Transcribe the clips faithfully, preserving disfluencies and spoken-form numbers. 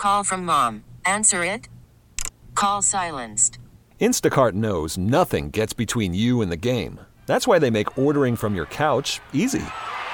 Call from mom. Answer it. Call silenced. Instacart knows nothing gets between you and the game. That's why they make ordering from your couch easy.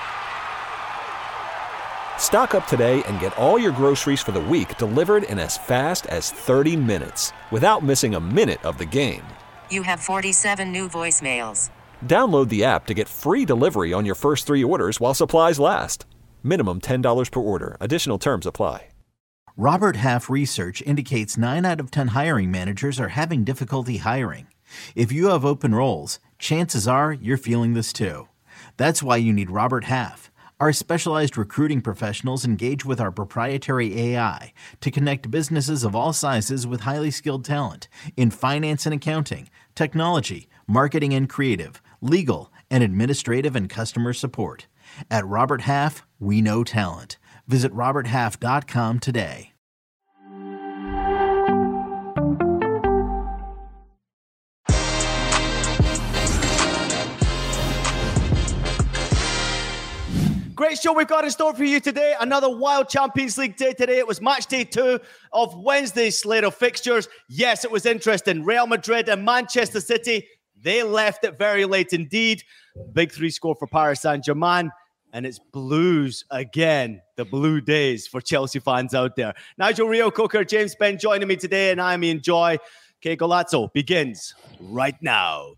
Stock up today and get all your groceries for the week delivered in as fast as thirty minutes without missing a minute of the game. You have forty-seven new voicemails. Download the app to get free delivery on your first three orders while supplies last. Minimum ten dollars per order. Additional terms apply. Robert Half research indicates nine out of ten hiring managers are having difficulty hiring. If you have open roles, chances are you're feeling this too. That's why you need Robert Half. Our specialized recruiting professionals engage with our proprietary A I to connect businesses of all sizes with highly skilled talent in finance and accounting, technology, marketing and creative, legal, and administrative and customer support. At Robert Half, we know talent. Visit robert half dot com today. Great show we've got in store for you today. Another wild Champions League day today. It was match day two of Wednesday's slate of fixtures. Yes, it was interesting. Real Madrid and Manchester City, they left it very late indeed. Big three score for Paris Saint-Germain. And it's blues again, the blue days for Chelsea fans out there. Nigel Reo-Coker, James Benn joining me today, and I'm Ian Joy. Que Golazo begins right now.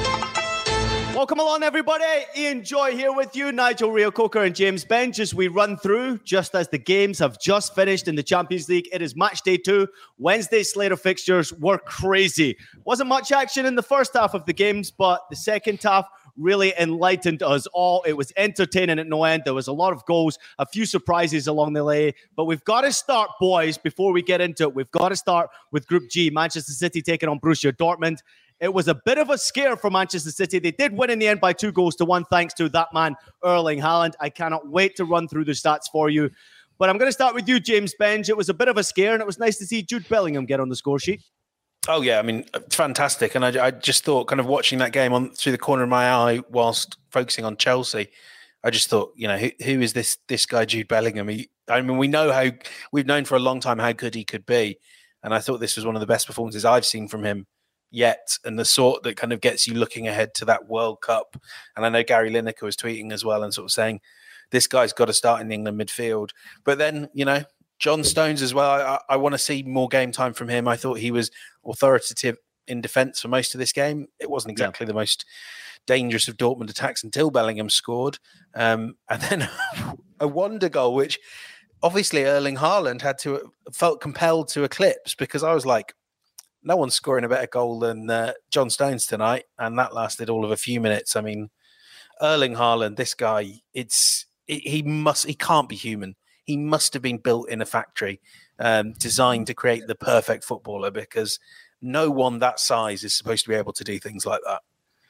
Welcome along, everybody. Ian Joy here with you, Nigel Reo-Coker and James Benn. As we run through, just as the games have just finished in the Champions League, it is match day two. Wednesday's slate of fixtures were crazy. Wasn't much action in the first half of the games, but the second half really enlightened us all. It was entertaining at no end. There was a lot of goals, a few surprises along the way. But we've got to start, boys, before we get into it. We've got to start with Group G. Manchester City taking on Borussia Dortmund. It was a bit of a scare for Manchester City. They did win in the end by two goals to one, thanks to that man, Erling Haaland. I cannot wait to run through the stats for you. But I'm going to start with you, James Benn. It was a bit of a scare, and it was nice to see Jude Bellingham get on the score sheet. Oh, yeah. I mean, fantastic. And I, I just thought, kind of watching that game on through the corner of my eye whilst focusing on Chelsea, I just thought, you know, who, who is this this guy, Jude Bellingham? He, I mean, we know how, we've known for a long time how good he could be. And I thought this was one of the best performances I've seen from him yet. And the sort that kind of gets you looking ahead to that World Cup. And I know Gary Lineker was tweeting as well and sort of saying, this guy's got to start in the England midfield. But then, you know, John Stones as well. I, I want to see more game time from him. I thought he was authoritative in defence for most of this game. It wasn't exactly yeah. the most dangerous of Dortmund attacks until Bellingham scored. Um, and then a wonder goal, which obviously Erling Haaland had to felt compelled to eclipse, because I was like, no one's scoring a better goal than uh, John Stones tonight. And that lasted all of a few minutes. I mean, Erling Haaland, this guy, it's it, he must, he can't be human. He must have been built in a factory um, designed to create the perfect footballer, because no one that size is supposed to be able to do things like that.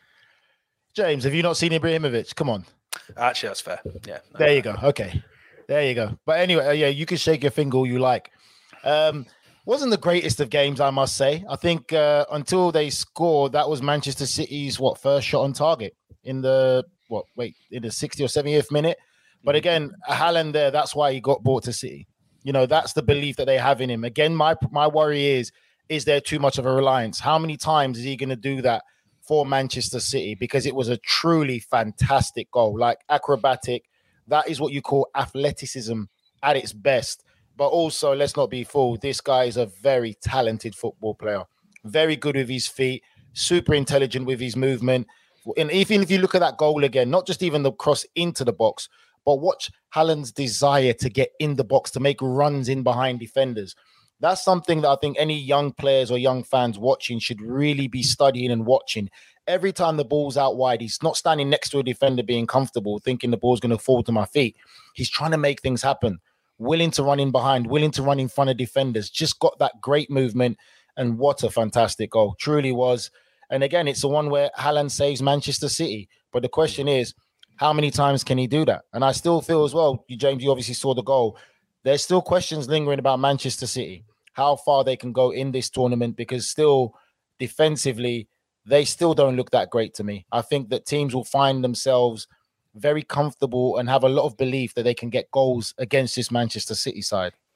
James, have you not seen Ibrahimovic? Come on. Actually, that's fair. Yeah. No, there you go. Okay. There you go. But anyway, uh, yeah, you can shake your finger all you like. Um, wasn't the greatest of games, I must say. I think uh, until they scored, that was Manchester City's, what, first shot on target in the, what, wait, in the sixtieth or seventieth minute. But again, Haaland there, that's why he got brought to City. You know, that's the belief that they have in him. Again, my my worry is, is there too much of a reliance? How many times is he going to do that for Manchester City? Because it was a truly fantastic goal, like acrobatic. That is what you call athleticism at its best. But also, let's not be fooled. This guy is a very talented football player. Very good with his feet, super intelligent with his movement. And even if you look at that goal again, not just even the cross into the box, but watch Haaland's desire to get in the box, to make runs in behind defenders. That's something that I think any young players or young fans watching should really be studying and watching. Every time the ball's out wide, he's not standing next to a defender being comfortable, thinking the ball's going to fall to my feet. He's trying to make things happen, willing to run in behind, willing to run in front of defenders, just got that great movement. And what a fantastic goal. Truly was. And again, it's the one where Haaland saves Manchester City. But the question is, how many times can he do that? And I still feel as well, you, James, you obviously saw the goal. There's still questions lingering about Manchester City, how far they can go in this tournament, because still defensively, they still don't look that great to me. I think that teams will find themselves very comfortable and have a lot of belief that they can get goals against this Manchester City side.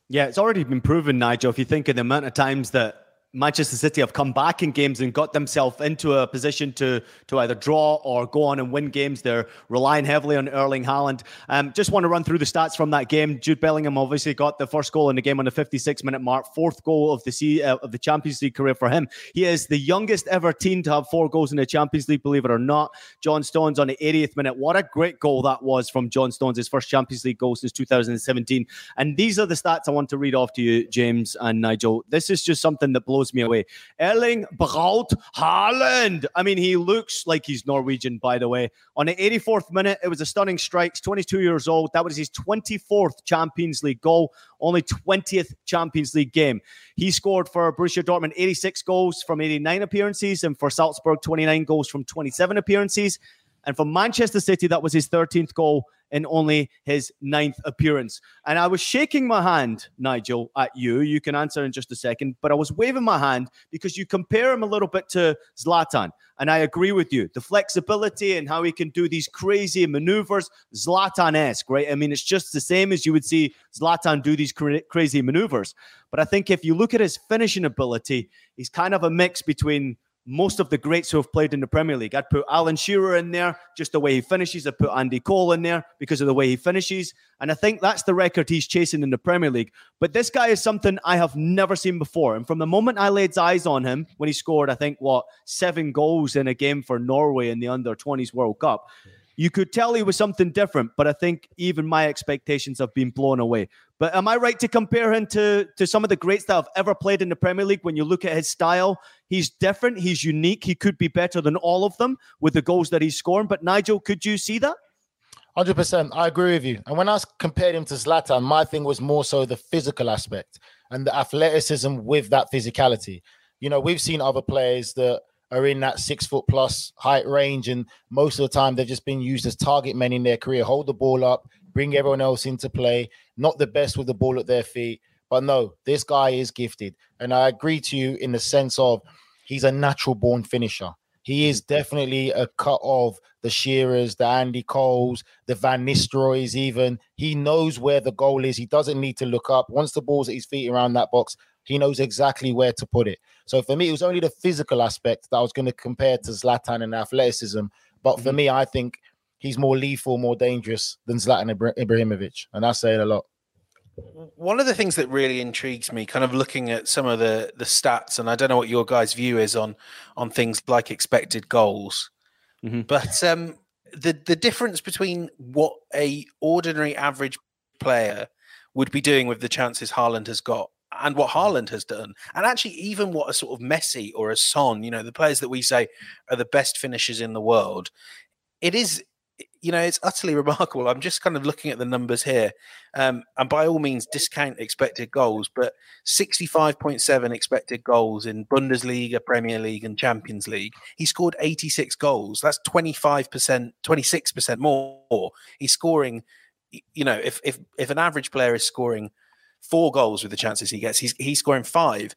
Yeah, it's already been proven, Nigel, if you think of the amount of times that Manchester City have come back in games and got themselves into a position to to either draw or go on and win games. They're relying heavily on Erling Haaland. Um, just want to run through the stats from that game. Jude Bellingham obviously got the first goal in the game on the fifty-six minute mark, fourth goal of the C, uh, of the Champions League career for him. He is the youngest ever teen to have four goals in the Champions League, believe it or not. John Stones on the eightieth minute. What a great goal that was from John Stones, his first Champions League goal since two thousand seventeen. And these are the stats I want to read off to you, James and Nigel. This is just something that blows me away. Erling Braut Haaland. I mean, he looks like he's Norwegian, by the way. On the eighty-fourth minute, it was a stunning strike. He's twenty-two years old. That was his twenty-fourth Champions League goal, only twentieth Champions League game. He scored for Borussia Dortmund eighty-six goals from eighty-nine appearances, and for Salzburg, twenty-nine goals from twenty-seven appearances. And for Manchester City, that was his thirteenth goal in only his ninth appearance. And I was shaking my hand, Nigel, at you. You can answer in just a second. But I was waving my hand because you compare him a little bit to Zlatan. And I agree with you. The flexibility and how he can do these crazy maneuvers, Zlatan-esque, right? I mean, it's just the same as you would see Zlatan do these cra- crazy maneuvers. But I think if you look at his finishing ability, he's kind of a mix between most of the greats who have played in the Premier League. I'd put Alan Shearer in there, just the way he finishes. I'd put Andy Cole in there because of the way he finishes. And I think that's the record he's chasing in the Premier League. But this guy is something I have never seen before. And from the moment I laid eyes on him, when he scored, I think, what, seven goals in a game for Norway in the under twenties World Cup, you could tell he was something different. But I think even my expectations have been blown away. But am I right to compare him to, to some of the greats that have ever played in the Premier League? When you look at his style, he's different, he's unique, he could be better than all of them with the goals that he's scoring. But Nigel, could you see that? one hundred percent. I agree with you. And when I compared him to Zlatan, my thing was more so the physical aspect and the athleticism with that physicality. You know, we've seen other players that are in that six foot plus height range, and most of the time they've just been used as target men in their career. Hold the ball up, bring everyone else into play, not the best with the ball at their feet. But no, this guy is gifted. And I agree to you in the sense of he's a natural born finisher. He is definitely a cut of the Shearers, the Andy Coles, the Van Nistelrooys even. He knows where the goal is. He doesn't need to look up. Once the ball's at his feet around that box, he knows exactly where to put it. So for me, it was only the physical aspect that I was going to compare to Zlatan and athleticism. But for mm-hmm. me, I think he's more lethal, more dangerous than Zlatan Ibrahimovic. And that's saying a lot. One of the things that really intrigues me, kind of looking at some of the, the stats, and I don't know what your guys' view is on, on things like expected goals, mm-hmm. but um, the, the difference between what a ordinary average player would be doing with the chances Haaland has got and what Haaland has done, and actually even what a sort of Messi or a Son, you know, the players that we say are the best finishers in the world, it is, you know, it's utterly remarkable. I'm just kind of looking at the numbers here, um, and by all means discount expected goals, but sixty-five point seven expected goals in Bundesliga, Premier League and Champions League. He scored eighty-six goals. That's twenty-five percent, twenty-six percent more. He's scoring, you know, if if if an average player is scoring four goals with the chances he gets, he's he's scoring five.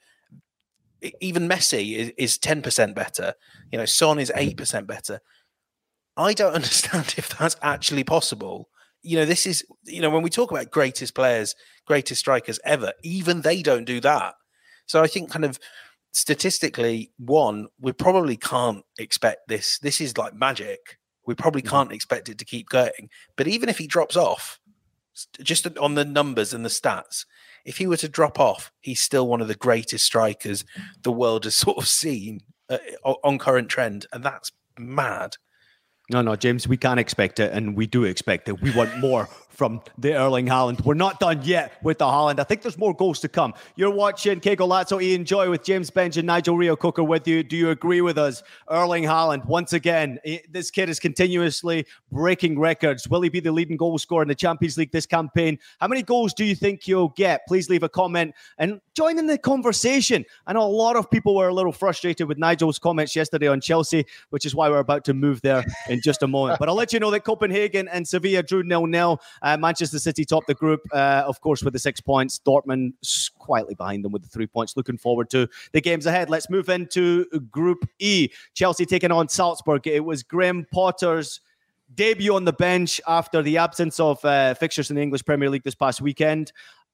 Even Messi is, is ten percent better. You know, Son is eight percent better. I don't understand if that's actually possible. You know, this is, you know, when we talk about greatest players, greatest strikers ever, even they don't do that. So I think kind of statistically, one, we probably can't expect this. This is like magic. We probably can't mm-hmm. expect it to keep going. But even if he drops off, just on the numbers and the stats, if he were to drop off, he's still one of the greatest strikers the world has sort of seen uh, on current trend. And that's mad. No, no, James, we can't expect it, and we do expect it. We want more from the Erling Haaland. We're not done yet with the Haaland. I think there's more goals to come. You're watching Que Golazo, Ian Joy with James Benge and Nigel Reo-Coker with you. Do you agree with us? Erling Haaland, once again, this kid is continuously breaking records. Will he be the leading goal scorer in the Champions League this campaign? How many goals do you think he'll get? Please leave a comment and join in the conversation. I know a lot of people were a little frustrated with Nigel's comments yesterday on Chelsea, which is why we're about to move there in just a moment. But I'll let you know that Copenhagen and Sevilla drew nil nil. Uh, Manchester City topped the group, uh, of course, with the six points. Dortmund quietly behind them with the three points. Looking forward to the games ahead. Let's move into Group E. Chelsea taking on Salzburg. It was Graham Potter's debut on the bench after the absence of uh, fixtures in the English Premier League this past weekend.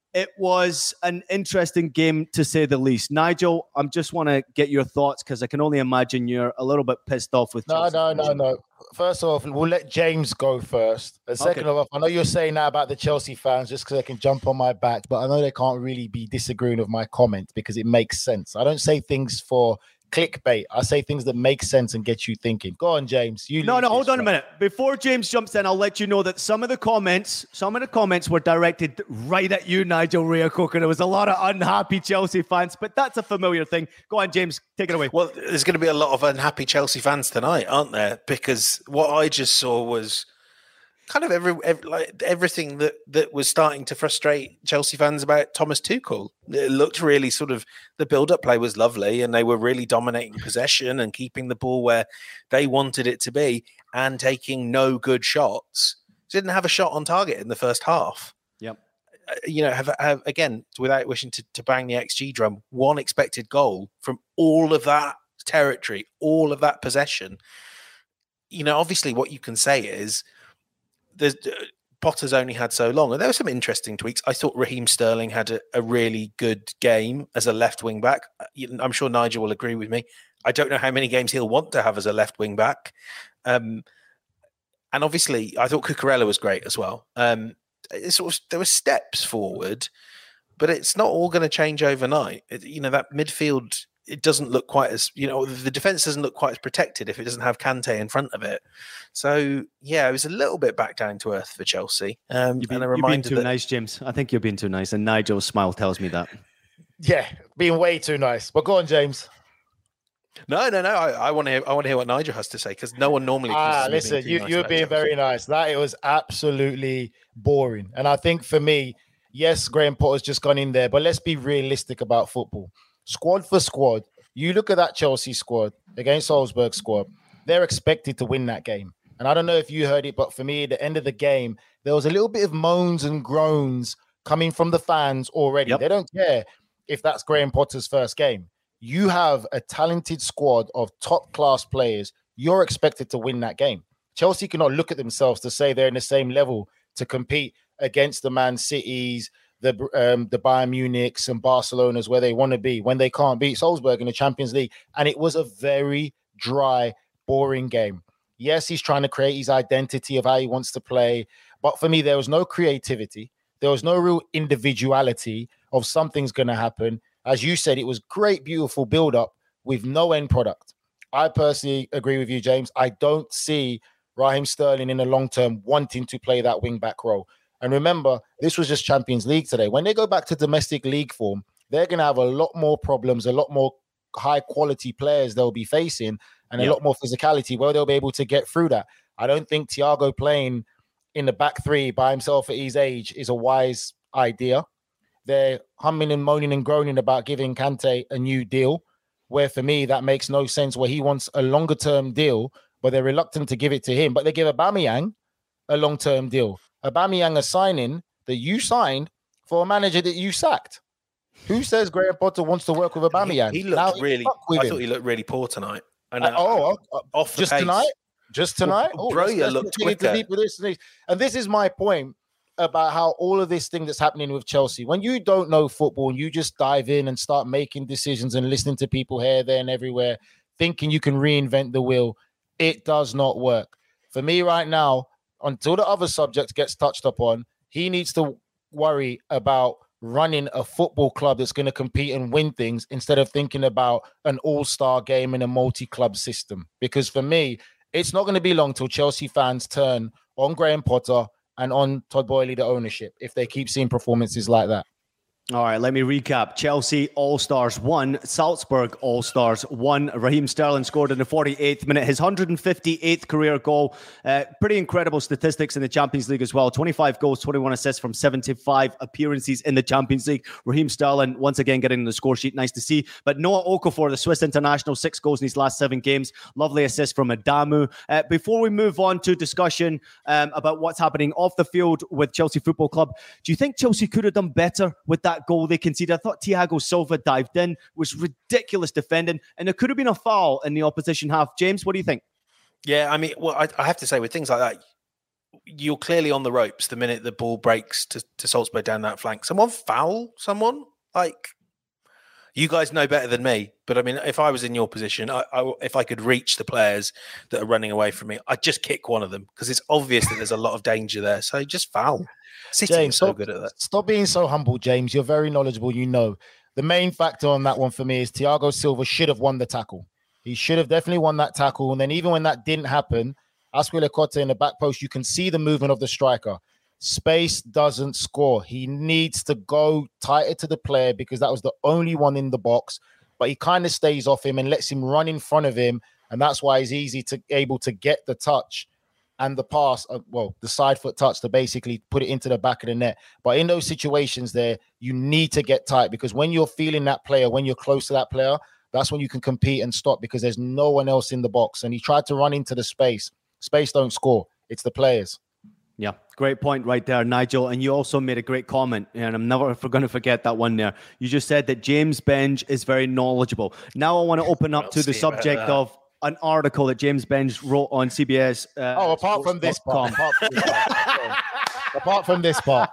It was an interesting game, to say the least. Nigel, I just want to get your thoughts because I can only imagine you're a little bit pissed off with No, Chelsea. no, no, no. First off, we'll let James go first. And second Okay. of all, I know you're saying that about the Chelsea fans just because they can jump on my back, but I know they can't really be disagreeing with my comment because it makes sense. I don't say things for clickbait. I say things that make sense and get you thinking. Go on, James. You No, lead no, this, hold on a right? minute. Before James jumps in, I'll let you know that some of the comments, some of the comments were directed right at you, Nigel Reo-Coker. And there was a lot of unhappy Chelsea fans, but that's a familiar thing. Go on, James, take it away. Well, there's going to be a lot of unhappy Chelsea fans tonight, aren't there? Because what I just saw was kind of every, every like everything that that was starting to frustrate Chelsea fans about Thomas Tuchel. It looked really sort of the build-up play was lovely, and they were really dominating possession and keeping the ball where they wanted it to be, and taking no good shots. Didn't have a shot on target in the first half. Yep. Uh, you know, have, have again, without wishing to, to bang the X G drum, one expected goal from all of that territory, all of that possession. You know, obviously, what you can say is. There's, uh, Potter's only had so long, and there were some interesting tweaks. I thought Raheem Sterling had a, a really good game as a left wing back. I'm sure Nigel will agree with me. I don't know how many games he'll want to have as a left wing back. Um, and obviously, I thought Cucurella was great as well. Um, it sort of, there were steps forward, but it's not all going to change overnight. It, you know, that midfield, it doesn't look quite as, you know, the defense doesn't look quite as protected if it doesn't have Kante in front of it. So, yeah, it was a little bit back down to earth for Chelsea. Um, You've been, and a you're being reminder too that, nice, James. I think you're being too nice, and Nigel's smile tells me that. Yeah, being way too nice. But go on, James. no, no, no. I, I want to hear. I want to hear what Nigel has to say because no one normally. Ah, accuses me listen, of being too you, nice you're about being Chelsea. very nice. That it was absolutely boring. And I think for me, yes, Graham Potter's just gone in there, but let's be realistic about football. Squad for squad, you look at that Chelsea squad against Salzburg squad, they're expected to win that game. And I don't know if you heard it, but for me, at the end of the game, there was a little bit of moans and groans coming from the fans already. Yep. They don't care if that's Graham Potter's first game. You have a talented squad of top-class players. You're expected to win that game. Chelsea cannot look at themselves to say they're in the same level to compete against the Man Cities, the um, the Bayern Munichs and Barcelonas where they want to be when they can't beat Salzburg in the Champions League. And it was a very dry, boring game. Yes, he's trying to create his identity of how he wants to play. But for me, there was no creativity. There was no real individuality of something's going to happen. As you said, it was great, beautiful build-up with no end product. I personally agree with you, James. I don't see Raheem Sterling in the long term wanting to play that wing-back role. And remember, this was just Champions League today. When they go back to domestic league form, they're going to have a lot more problems, a lot more high-quality players they'll be facing, and a Yeah. lot more physicality where they'll be able to get through that. I don't think Thiago playing in the back three by himself at his age is a wise idea. They're humming and moaning and groaning about giving Kante a new deal, where for me, that makes no sense, where he wants a longer-term deal, but they're reluctant to give it to him. But they give Aubameyang a long-term deal. Aubameyang a signing that you signed for a manager that you sacked. Who says Graham Potter wants to work with Aubameyang? He, he Now looked really. stuck with I him. thought he looked really poor tonight. And Uh, oh, uh, off the just pace. tonight? Just tonight? Well, Oh, Broja let's- let's looked dig into quicker. deep with this. And this is my point about how all of this thing that's happening with Chelsea, when you don't know football and you just dive in and start making decisions and listening to people here, there, and everywhere, thinking you can reinvent the wheel, it does not work. For me right now, until the other subject gets touched upon, he needs to worry about running a football club that's going to compete and win things instead of thinking about an all-star game in a multi-club system. Because for me, it's not going to be long till Chelsea fans turn on Graham Potter and on Todd Boehly, the ownership, if they keep seeing performances like that. All right, let me recap. Chelsea All-Stars one, Salzburg All-Stars one. Raheem Sterling scored in the forty-eighth minute, his one hundred fifty-eighth career goal. Uh, pretty incredible statistics in the Champions League as well. twenty-five goals, twenty-one assists from seventy-five appearances in the Champions League. Raheem Sterling once again getting the score sheet. Nice to see. But Noah Okafor, the Swiss international, six goals in his last seven games. Lovely assist from Adamu. Uh, before we move on to discussion um, about what's happening off the field with Chelsea Football Club, do you think Chelsea could have done better with that goal they conceded? I thought Thiago Silva dived in, was ridiculous defending, and there could have been a foul in the opposition half. James, what do you think? Yeah, I mean, well, I, I have to say, with things like that, you're clearly on the ropes the minute the ball breaks to, to Salzburg down that flank. Someone foul someone? Like, you guys know better than me, but I mean, if I was in your position, I, I, if I could reach the players that are running away from me, I'd just kick one of them because it's obvious that there's a lot of danger there. So just foul. City James, so stop, good at that. Stop being so humble, James. You're very knowledgeable. You know, the main factor on that one for me is Thiago Silva should have won the tackle. He should have definitely won that tackle. And then even when that didn't happen, Azpilicueta in the back post, you can see the movement of the striker. Space doesn't score. He needs to go tighter to the player because that was the only one in the box. But he kind of stays off him and lets him run in front of him. And that's why he's easy to able to get the touch and the pass, uh, well, the side foot touch to basically put it into the back of the net. But in those situations there, you need to get tight because when you're feeling that player, when you're close to that player, that's when you can compete and stop because there's no one else in the box. And he tried to run into the space. Space don't score. It's the players. Yeah, great point right there, Nigel. And you also made a great comment, and I'm never going to forget that one there. You just said that James Benge is very knowledgeable. Now I want to open up to the subject of an article that James Benge wrote on C B S. Uh, oh, apart from this part. Apart from this part. apart from this part.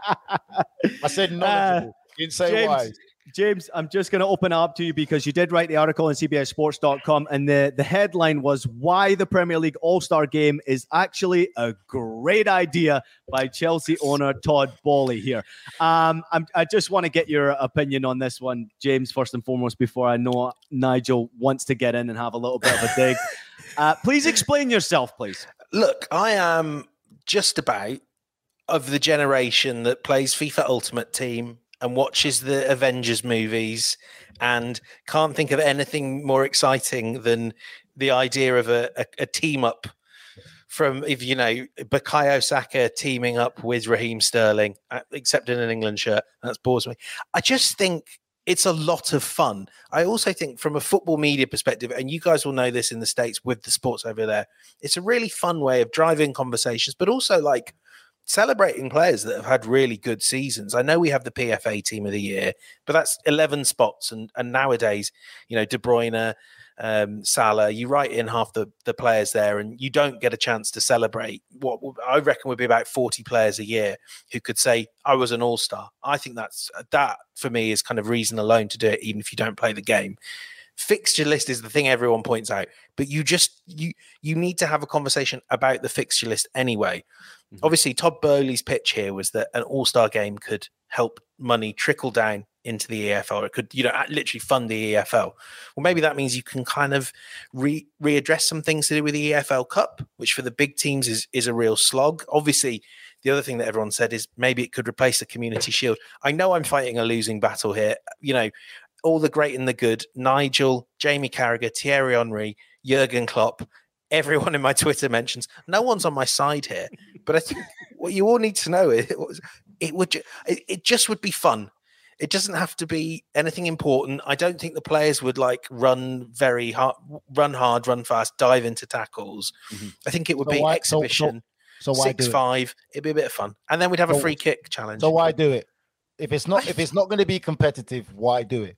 I said knowledgeable. Uh, Didn't say James, wise. James, I'm just going to open it up to you because you did write the article on C B S Sports dot com, and the, the headline was Why the Premier League All-Star Game is Actually a Great Idea by Chelsea owner Todd Boehly here. Um, I'm, I just want to get your opinion on this one, James, first and foremost, before I know Nigel wants to get in and have a little bit of a dig. Uh, please explain yourself, please. Look, I am just about of the generation that plays FIFA Ultimate Team and watches the Avengers movies and can't think of anything more exciting than the idea of a, a, a team up from, if you know, Bukayo Saka teaming up with Raheem Sterling, except in an England shirt. That's bores me. I just think it's a lot of fun. I also think from a football media perspective, and you guys will know this in the States with the sports over there, it's a really fun way of driving conversations, but also like celebrating players that have had really good seasons. I know we have the P F A Team of the Year, but that's eleven spots. And, and nowadays, you know, De Bruyne, um, Salah, you write in half the, the players there and you don't get a chance to celebrate what I reckon would be about forty players a year who could say, I was an all-star. I think that's that for me is kind of reason alone to do it, even if you don't play the game. Fixture list is the thing everyone points out, but you just you you need to have a conversation about the fixture list anyway. Mm-hmm. Obviously, Todd Boehly's pitch here was that an all-star game could help money trickle down into the E F L. It could, you know, literally fund the E F L. Well, maybe that means you can kind of re readdress some things to do with the E F L Cup, which for the big teams is is a real slog. Obviously, the other thing that everyone said is maybe it could replace the Community Shield. I know I'm fighting a losing battle here. You know, all the great and the good, Nigel, Jamie Carragher, Thierry Henry, Jurgen Klopp, everyone in my Twitter mentions. No one's on my side here, but I think what you all need to know is it, was, it would it, it just would be fun. It doesn't have to be anything important. I don't think the players would like run very hard, run hard, run fast, dive into tackles. Mm-hmm. I think it would so be why, exhibition. So, so, so why six five. It'd be a bit of fun, and then we'd have so, a free kick challenge. So why do it? If it's not if it's not going to be competitive, why do it?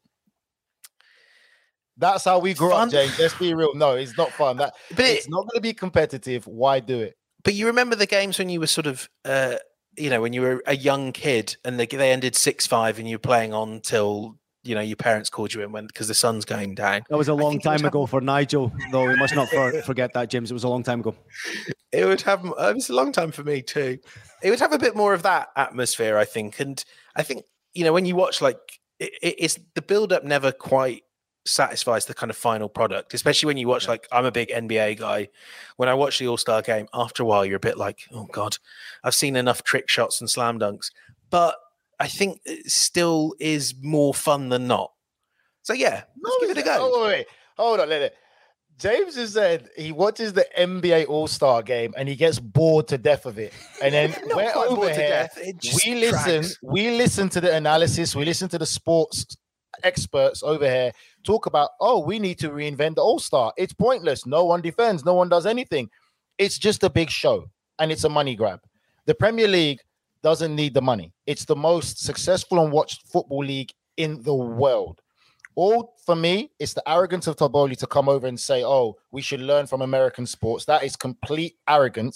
That's how we grew fun. up, James. Let's be real. No, it's not fun. That but it's it, not going to be competitive. Why do it? But you remember the games when you were sort of, uh, you know, when you were a young kid and they, they ended six five and you were playing on till, you know, your parents called you in when because the sun's going down. That was a long time ago have... for Nigel, though. We must not for, forget that, James. It was a long time ago. It would have. It was a long time for me too. It would have a bit more of that atmosphere, I think. And I think, you know, when you watch, like, it, it's the build-up never quite satisfies the kind of final product, especially when you watch, like, I'm a big N B A guy. When I watch the All-Star game, after a while, you're a bit like, oh God, I've seen enough trick shots and slam dunks. But I think it still is more fun than not. So yeah, let's no, give it a go. Oh, wait, wait. Hold on, let it. James has said he watches the N B A All-Star game and he gets bored to death of it. And then we're over here, we listen, we listen to the analysis, we listen to the sports experts over here talk about, oh, we need to reinvent the All-Star. It's pointless. No one defends. No one does anything. It's just a big show and it's a money grab. The Premier League doesn't need the money. It's the most successful and watched football league in the world. All for me, it's the arrogance of Todd Boehly to come over and say, oh, we should learn from American sports. That is complete arrogance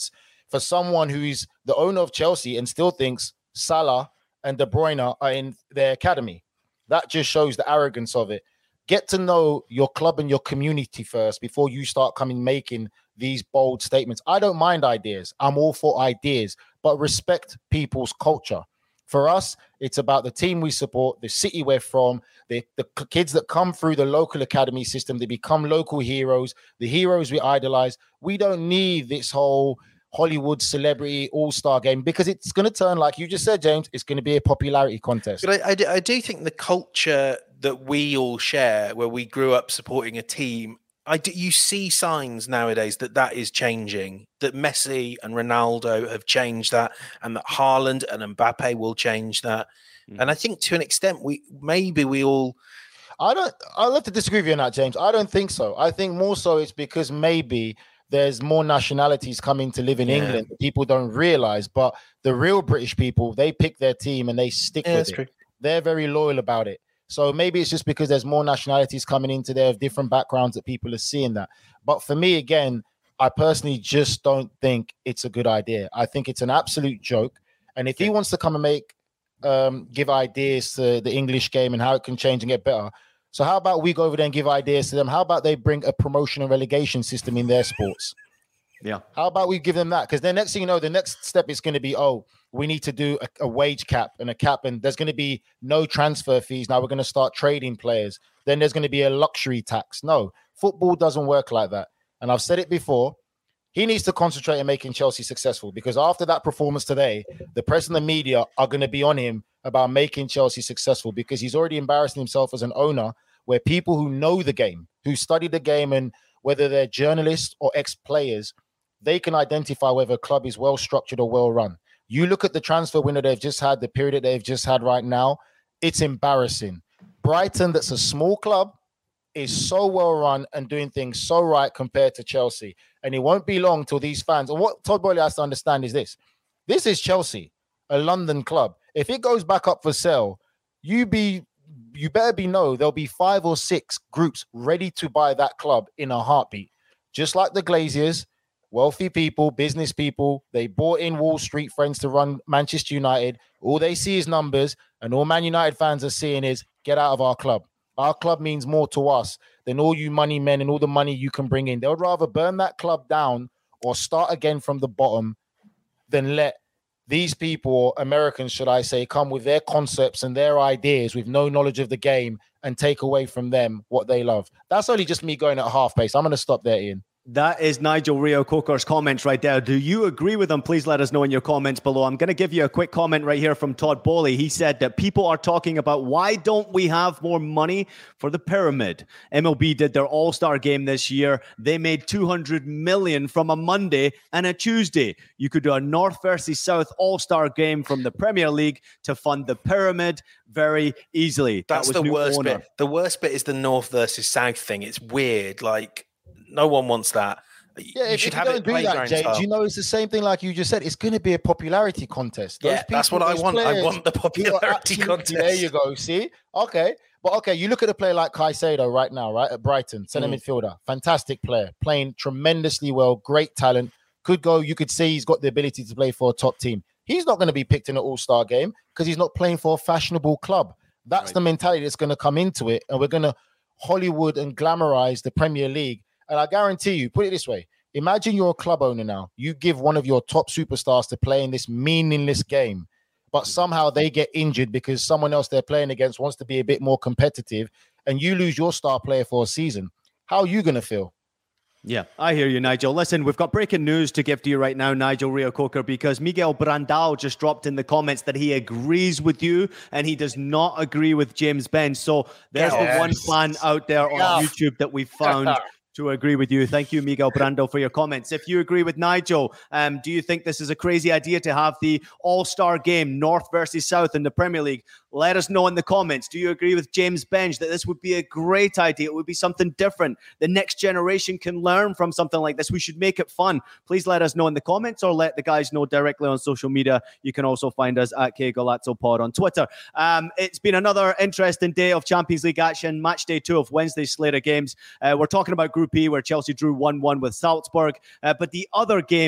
for someone who's the owner of Chelsea and still thinks Salah and De Bruyne are in their academy. That just shows the arrogance of it. Get to know your club and your community first before you start coming making these bold statements. I don't mind ideas. I'm all for ideas, but respect people's culture. For us, it's about the team we support, the city we're from, the, the kids that come through the local academy system, they become local heroes, the heroes we idolize. We don't need this whole Hollywood celebrity all-star game because it's going to turn, like you just said, James, it's going to be a popularity contest. But I, I, do, I do think the culture that we all share, where we grew up supporting a team, I do, you see signs nowadays that that is changing, that Messi and Ronaldo have changed that, and that Haaland and Mbappe will change that. Mm. And I think to an extent, we maybe we all... I don't, I'll have to disagree with you on that, James. I don't think so. I think more so it's because maybe there's more nationalities coming to live in yeah. England that people don't realize, but the real British people, they pick their team and they stick yeah, with it. True. They're very loyal about it. So maybe it's just because there's more nationalities coming into there of different backgrounds that people are seeing that. But for me, again, I personally just don't think it's a good idea. I think it's an absolute joke. And if he wants to come and make, um, give ideas to the English game and how it can change and get better, so how about we go over there and give ideas to them? How about they bring a promotion and relegation system in their sports? Yeah. How about we give them that? Because the next thing you know, the next step is going to be, oh, we need to do a, a wage cap and a cap, and there's going to be no transfer fees. Now we're going to start trading players. Then there's going to be a luxury tax. No, football doesn't work like that. And I've said it before. He needs to concentrate on making Chelsea successful, because after that performance today, the press and the media are going to be on him about making Chelsea successful, because he's already embarrassing himself as an owner, where people who know the game, who study the game, and whether they're journalists or ex-players, they can identify whether a club is well-structured or well-run. You look at the transfer window they've just had, the period that they've just had right now, it's embarrassing. Brighton, that's a small club, is so well-run and doing things so right compared to Chelsea. And it won't be long till these fans, and what Todd Boehly has to understand is this. This is Chelsea, a London club. If it goes back up for sale, you be you better be know there'll be five or six groups ready to buy that club in a heartbeat. Just like the Glaziers, wealthy people, business people, they bought in Wall Street friends to run Manchester United. All they see is numbers, and all Man United fans are seeing is, get out of our club. Our club means more to us than all you money men and all the money you can bring in. They would rather burn that club down or start again from the bottom than let these people, Americans, should I say, come with their concepts and their ideas with no knowledge of the game and take away from them what they love. That's only just me going at half pace. I'm going to stop there, Ian. That is Nigel Reo-Coker's comments right there. Do you agree with them? Please let us know in your comments below. I'm going to give you a quick comment right here from Todd Boehly. He said that people are talking about, why don't we have more money for the pyramid? M L B did their all-star game this year. They made two hundred million dollars from a Monday and a Tuesday. You could do a North versus South all-star game from the Premier League to fund the pyramid very easily. That's that the worst owner. bit. The worst bit is the North versus South thing. It's weird. Like, no one wants that. Yeah, you if, should if have you it don't do that, James, you know, it's the same thing like you just said. It's going to be a popularity contest. Those yeah, people, that's what I want. I want the popularity contest. There you go. See? Okay. But okay, you look at a player like Caicedo right now, right? At Brighton, centre mm. midfielder. Fantastic player. Playing tremendously well. Great talent. Could go, you could see he's got the ability to play for a top team. He's not going to be picked in an all-star game because he's not playing for a fashionable club. That's right. The mentality that's going to come into it. And we're going to Hollywood and glamorize the Premier League. And I guarantee you, put it this way, imagine you're a club owner now. You give one of your top superstars to play in this meaningless game, but somehow they get injured because someone else they're playing against wants to be a bit more competitive, and you lose your star player for a season. How are you going to feel? Yeah, I hear you, Nigel. Listen, we've got breaking news to give to you right now, Nigel Reo-Coker, because Miguel Brandao just dropped in the comments that he agrees with you and he does not agree with James Benge. So there's yes. the one fan out there on yeah. YouTube that we found to agree with you. Thank you, Miguel Brandao, for your comments. If you agree with Nigel, um, do you think this is a crazy idea to have the all-star game, North versus South in the Premier League? Let us know in the comments. Do you agree with James Benge that this would be a great idea? It would be something different. The next generation can learn from something like this. We should make it fun. Please let us know in the comments, or let the guys know directly on social media. You can also find us at K Golazzo Pod on Twitter. Um, it's been another interesting day of Champions League action. Match day two of Wednesday's slate of games. Uh, we're talking about Group E, where Chelsea drew one one with Salzburg. Uh, but the other game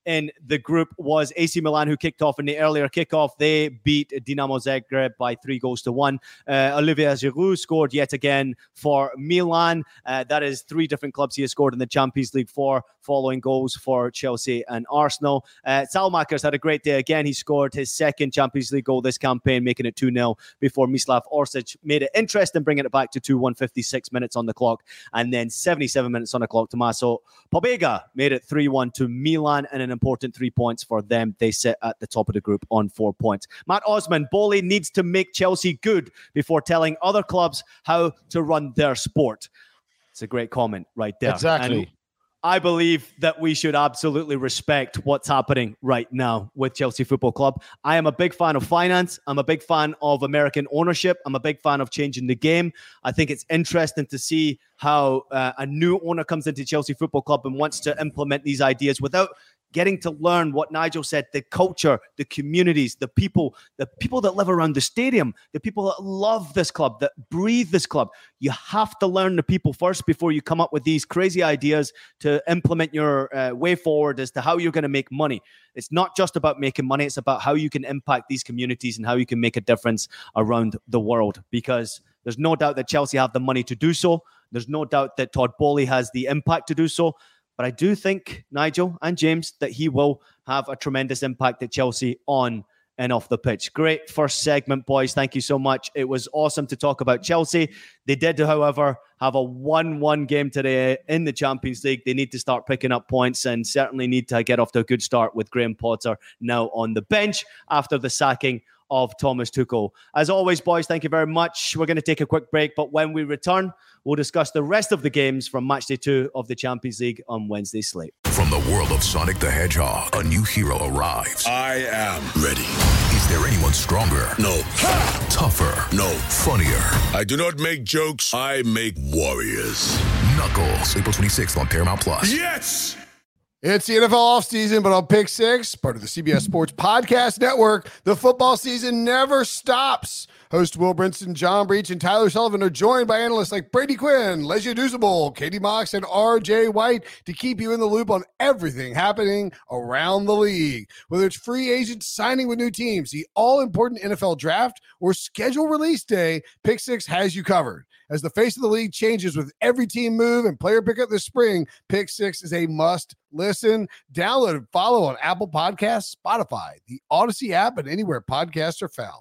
in the group was A C Milan, who kicked off in the earlier kickoff. They beat Dinamo Zagreb by three goals to one. Uh, Olivier Giroud scored yet again for Milan. Uh, that is three different clubs he has scored in the Champions League for, following goals for Chelsea and Arsenal. Uh, Salmakers had a great day again. He scored his second Champions League goal this campaign, making it two nil before Mislav Orsic made it interesting, bringing it back to two one, fifty-six minutes on the clock. And then seventy-seven minutes on the clock, Tommaso Pobega made it three one to Milan, and an important three points for them. They sit at the top of the group on four points. Matt Osman, Boli needs to make Chelsea good before telling other clubs how to run their sport. It's a great comment right there. Exactly. And I believe that we should absolutely respect what's happening right now with Chelsea Football Club. I am a big fan of finance. I'm a big fan of American ownership. I'm a big fan of changing the game. I think it's interesting to see how uh, a new owner comes into Chelsea Football Club and wants to implement these ideas without getting to learn what Nigel said, the culture, the communities, the people, the people that live around the stadium, the people that love this club, that breathe this club. You have to learn the people first before you come up with these crazy ideas to implement your uh, way forward as to how you're going to make money. It's not just about making money. It's about how you can impact these communities and how you can make a difference around the world, because there's no doubt that Chelsea have the money to do so. There's no doubt that Todd Bowley has the impact to do so. But I do think, Nigel and James, that he will have a tremendous impact at Chelsea on and off the pitch. Great first segment, boys. Thank you so much. It was awesome to talk about Chelsea. They did, however, have a one one game today in the Champions League. They need to start picking up points and certainly need to get off to a good start with Graham Potter now on the bench after the sacking of Thomas Tuchel. As always, boys, thank you very much. We're going to take a quick break, but when we return, we'll discuss the rest of the games from match day two of the Champions League on Wednesday's slate. From the world of Sonic the Hedgehog, a new hero arrives. I am ready. Is there anyone stronger? No. Ha! Tougher? No. Funnier? I do not make jokes. I make warriors. Knuckles, April twenty-sixth on Paramount Plus. Yes! It's the N F L offseason, but on Pick Six, part of the C B S Sports Podcast Network, the football season never stops. Host Will Brinson, John Breach, and Tyler Sullivan are joined by analysts like Brady Quinn, Lesia Dusable, Katie Mox, and R J White to keep you in the loop on everything happening around the league. Whether it's free agents signing with new teams, the all-important N F L draft, or schedule release day, Pick Six has you covered. As the face of the league changes with every team move and player pickup this spring, Pick Six is a must listen. Download and follow on Apple Podcasts, Spotify, the Odyssey app, and anywhere podcasts are found.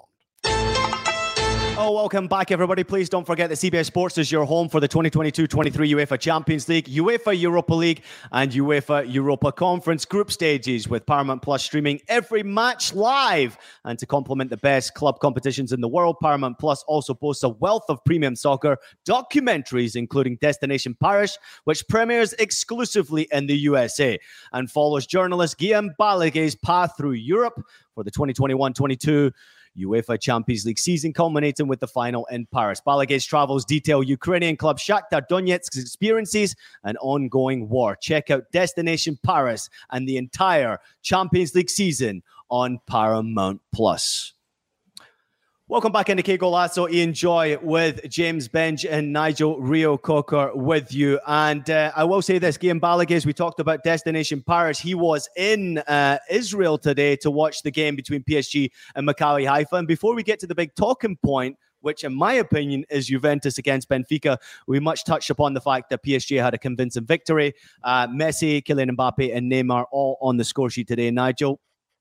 Oh, welcome back, everybody. Please don't forget that C B S Sports is your home for the twenty twenty-two twenty-three UEFA Champions League, UEFA Europa League, and UEFA Europa Conference group stages, with Paramount Plus streaming every match live. And to complement the best club competitions in the world, Paramount Plus also boasts a wealth of premium soccer documentaries, including Destination Paris, which premieres exclusively in the U S A and follows journalist Guillaume Balaguer's path through Europe for the twenty twenty-one twenty-two UEFA Champions League season, culminating with the final in Paris. Balaguer's travels detail Ukrainian club Shakhtar Donetsk's experiences and ongoing war. Check out Destination Paris and the entire Champions League season on Paramount Plus. Welcome back into K Golazo. Ian Joy with James Benge and Nigel Rio Cocker with you. And uh, I will say this, Guillaume Balaguer, we talked about Destination Paris. He was in uh, Israel today to watch the game between P S G and Maccabi Haifa. And before we get to the big talking point, which in my opinion is Juventus against Benfica, we much touched upon the fact that P S G had a convincing victory. Uh, Messi, Kylian Mbappe, and Neymar all on the score sheet today. Nigel?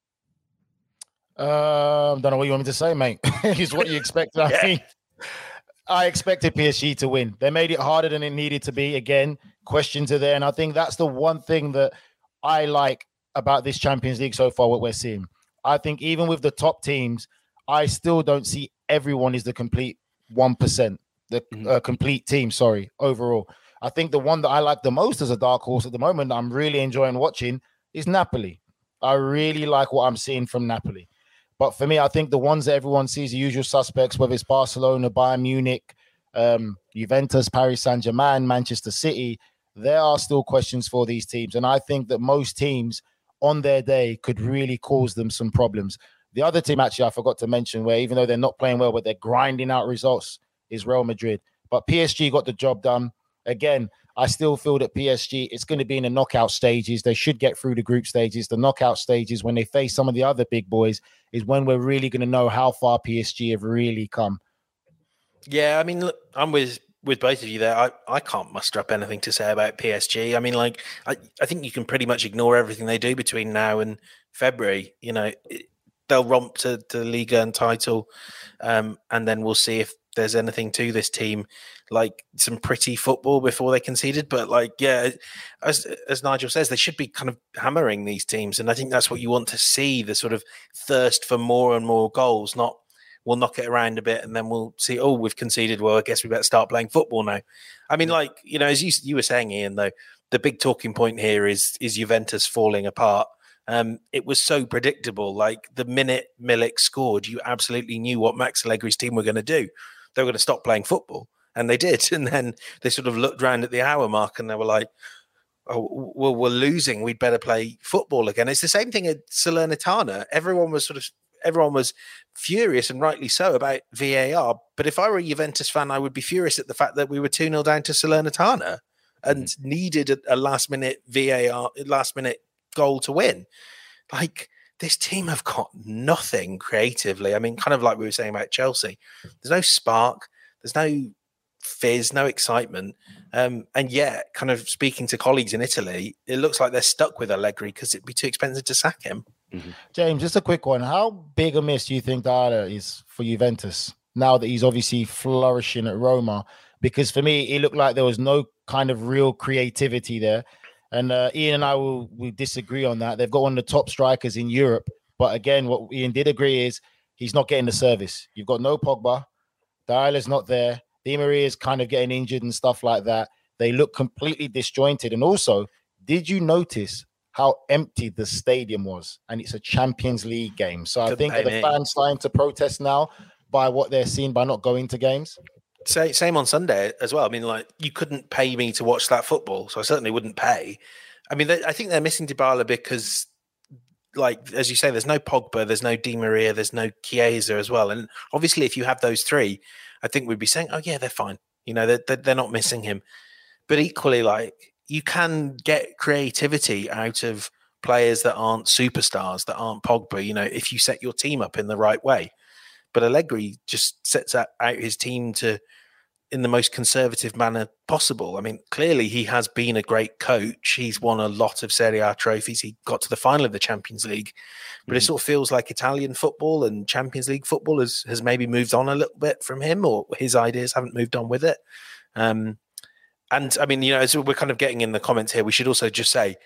Uh, don't know what you want me to say, mate. It's what you expected. I mean, I expected P S G to win. They made it harder than it needed to be. Again, questions are there. And I think that's the one thing that I like about this Champions League so far, what we're seeing. I think even with the top teams, I still don't see everyone is the complete one percent, the mm-hmm. uh, complete team, sorry, overall. I think the one that I like the most as a dark horse at the moment, I'm really enjoying watching, is Napoli. I really like what I'm seeing from Napoli. But for me, I think the ones that everyone sees, the usual suspects, whether it's Barcelona, Bayern Munich, um, Juventus, Paris Saint-Germain, Manchester City, there are still questions for these teams. And I think that most teams on their day could really cause them some problems. The other team, actually, I forgot to mention, where even though they're not playing well, but they're grinding out results, is Real Madrid. But P S G got the job done. again, I still feel that P S G, it's going to be in the knockout stages. They should get through the group stages. The knockout stages, when they face some of the other big boys, is when we're really going to know how far P S G have really come. Yeah, I mean, look, I'm with with both of you there. I, I can't muster up anything to say about P S G. I mean, like, I, I think you can pretty much ignore everything they do between now and February. You know, it, they'll romp to, to the Liga and title, um, and then we'll see if there's anything to this team, like some pretty football before they conceded. But like, yeah, as as Nigel says, they should be kind of hammering these teams. And I think that's what you want to see, the sort of thirst for more and more goals, not we'll knock it around a bit and then we'll see, oh, we've conceded. Well, I guess we better start playing football now. I mean, like, you know, as you, you were saying, Ian, though, the big talking point here is, is Juventus falling apart. Um, it was so predictable. Like the minute Milik scored, you absolutely knew what Max Allegri's team were going to do. They were going to stop playing football, and they did. And then they sort of looked around at the hour mark and they were like, oh, well, we're losing. We'd better play football again. It's the same thing at Salernitana. Everyone was sort of, everyone was furious, and rightly so, about V A R. But if I were a Juventus fan, I would be furious at the fact that we were two nil down to Salernitana and mm-hmm. needed a, a last minute V A R, last minute goal to win. Like, this team have got nothing creatively. I mean, kind of like we were saying about Chelsea. There's no spark. There's no fizz, no excitement. Um, and yet, kind of speaking to colleagues in Italy, it looks like they're stuck with Allegri because it'd be too expensive to sack him. Mm-hmm. James, just a quick one. How big a miss do you think Dybala is for Juventus now that he's obviously flourishing at Roma? Because for me, it looked like there was no kind of real creativity there. And uh, Ian and I will we disagree on that. They've got one of the top strikers in Europe. But again, what Ian did agree is he's not getting the service. You've got no Pogba. Dybala's not there. Di Maria is kind of getting injured and stuff like that. They look completely disjointed. And also, did you notice how empty the stadium was? And it's a Champions League game. So I Good think are the fans starting to protest now by what they're seeing by not going to games? Same on Sunday as well. I mean, like, you couldn't pay me to watch that football, so I certainly wouldn't pay. I mean, they, I think they're missing Dybala because, like, as you say, there's no Pogba, there's no Di Maria, there's no Chiesa as well. And obviously, if you have those three, I think we'd be saying, oh, yeah, they're fine. You know, they're, they're not missing him. But equally, like, you can get creativity out of players that aren't superstars, that aren't Pogba, you know, if you set your team up in the right way. But Allegri just sets out his team to in the most conservative manner possible. I mean, clearly he has been a great coach. He's won a lot of Serie A trophies. He got to the final of the Champions League. But mm-hmm. it sort of feels like Italian football and Champions League football has, has maybe moved on a little bit from him, or his ideas haven't moved on with it. Um, and I mean, you know, as we're kind of getting in the comments here, we should also just say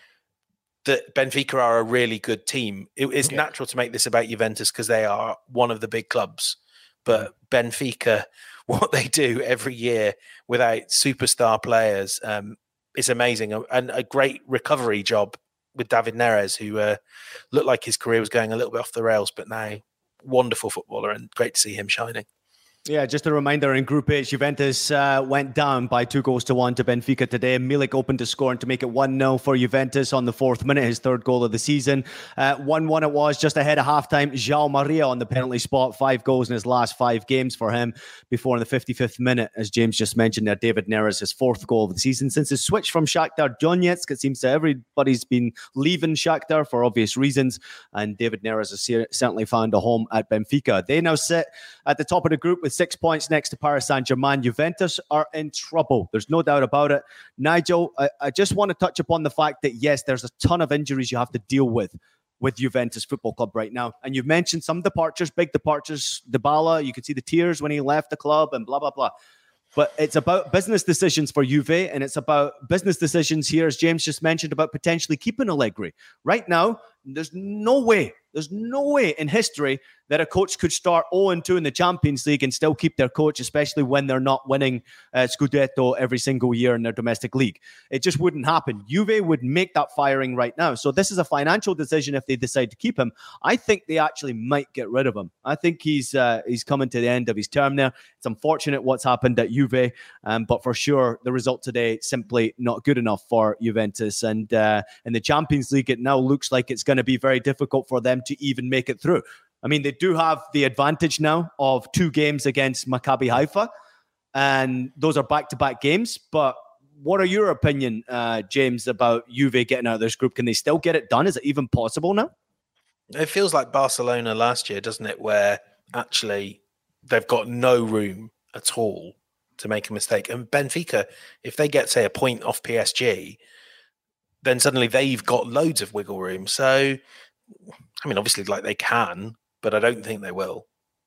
that Benfica are a really good team. It is yeah. natural to make this about Juventus because they are one of the big clubs. But Benfica, what they do every year without superstar players um, is amazing. And a great recovery job with David Neres, who uh, looked like his career was going a little bit off the rails, but now wonderful footballer, and great to see him shining. Yeah, just a reminder, in Group H, Juventus uh, went down by two goals to one to Benfica today. Milik opened to score and to make it one nil for Juventus on the fourth minute, his third goal of the season. Uh, one one it was just ahead of halftime. João Maria on the penalty spot, five goals in his last five games for him. Before in the fifty-fifth minute, as James just mentioned there, David Neres, his fourth goal of the season. Since his switch from Shakhtar Donetsk, it seems that everybody's been leaving Shakhtar for obvious reasons, and David Neres has certainly found a home at Benfica. They now sit at the top of the group with six points next to Paris Saint-Germain. Juventus are in trouble. There's no doubt about it. Nigel, I, I just want to touch upon the fact that, yes, there's a ton of injuries you have to deal with with Juventus Football Club right now. And you've mentioned some departures, big departures. Dybala, you could see the tears when he left the club and blah, blah, blah. But it's about business decisions for Juve, and it's about business decisions here, as James just mentioned, about potentially keeping Allegri. Right now, there's no way, there's no way in history that a coach could start oh and two in the Champions League and still keep their coach, especially when they're not winning uh, Scudetto every single year in their domestic league. It just wouldn't happen. Juve would make that firing right now. So this is a financial decision if they decide to keep him. I think they actually might get rid of him. I think he's uh, he's coming to the end of his term there. It's unfortunate what's happened at Juve, um, but for sure the result today simply not good enough for Juventus. And uh, in the Champions League, it now looks like it's going to be very difficult for them to even make it through. I mean, they do have the advantage now of two games against Maccabi Haifa, and those are back-to-back games, but what are your opinion, uh, James, about Juve getting out of this group? Can they still get it done? Is it even possible now? It feels like Barcelona last year, doesn't it? Where actually they've got no room at all to make a mistake. And Benfica, if they get, say, a point off P S G, then suddenly they've got loads of wiggle room. So, I mean, obviously, like they can, but I don't think they will.